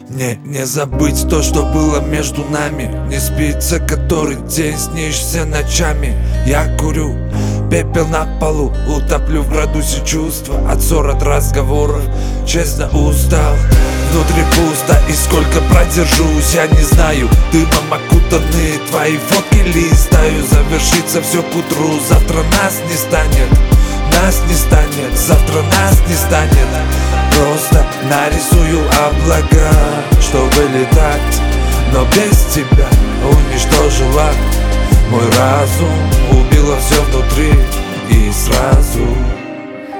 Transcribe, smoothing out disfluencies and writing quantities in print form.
Не забыть то, что было между нами. Не спится который день, снишься ночами. Я курю, пепел на полу, утоплю в градусе чувства. От ссор, от разговоров, честно устал. Внутри пусто, и сколько продержусь, я не знаю. Дымом окутаны твои фотки листаю. Завершится все к утру, завтра нас не станет. Нас не станет, завтра нас не станет. Просто нарисую облака, чтобы летать, но без тебя уничтожила мой разум. Убила все внутри и сразу